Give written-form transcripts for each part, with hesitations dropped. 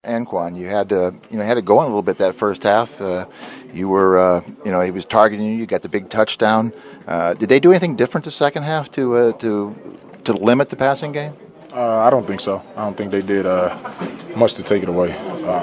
Anquan. You had to go in a little bit that first half. You were, he was targeting you. You got the big touchdown. Did they do anything different the second half to limit the passing game? I don't think so. I don't think they did much to take it away.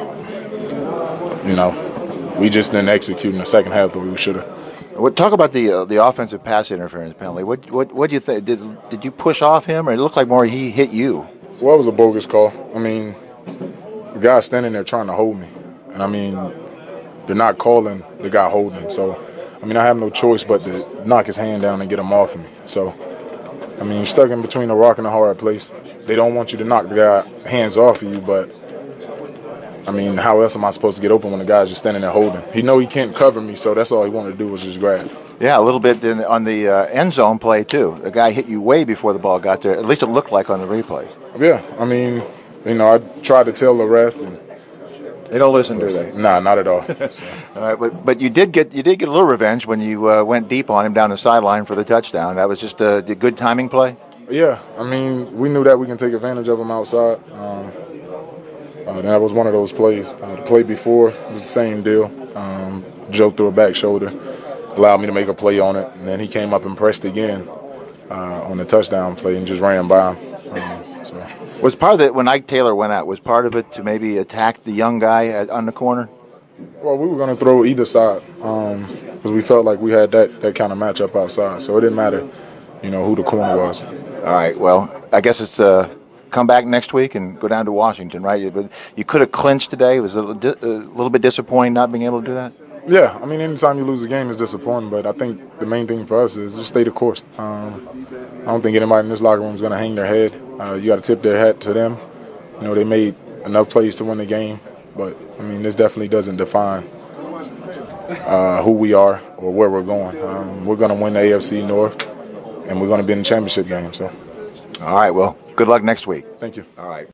We just didn't execute in the second half the way we should have. Talk about the offensive pass interference penalty. What do you think? Did you push off him, or it looked like more he hit you? Well, it was a bogus call. I mean, the guy's standing there trying to hold me, and I mean, they're not calling the guy holding. So, I mean, I have no choice but to knock his hand down and get him off me. So, I mean, you're stuck in between a rock and a hard place. They don't want you to knock the guy hands off of you, but I mean, how else am I supposed to get open when the guy's just standing there holding? He know he can't cover me, so that's all he wanted to do was just grab. Yeah, a little bit on the end zone play, too. The guy hit you way before the ball got there. At least it looked like on the replay. Yeah, I mean, I tried to tell the ref. And they don't listen, do they? Nah, not at all. So. All right, but you did get a little revenge when you went deep on him down the sideline for the touchdown. That was just a good timing play? Yeah, I mean, we knew that we can take advantage of him outside. That was one of those plays. The play before was the same deal. Joe threw a back shoulder, allowed me to make a play on it, and then he came up and pressed again on the touchdown play and just ran by him. Was part of it, when Ike Taylor went out, was part of it to maybe attack the young guy on the corner? Well, we were going to throw either side because we felt like we had that kind of matchup outside, so it didn't matter, who the corner was. All right, well, I guess it's come back next week and go down to Washington, right? But you could have clinched today. It was a little bit disappointing not being able to do that? Yeah, I mean, anytime you lose a game is disappointing, but I think the main thing for us is just stay the course. I don't think anybody in this locker room is going to hang their head. You got to tip their hat to them. They made enough plays to win the game, but, I mean, this definitely doesn't define who we are or where we're going. We're going to win the AFC North, and we're going to be in the championship game. So, all right, well, good luck next week. Thank you. All right.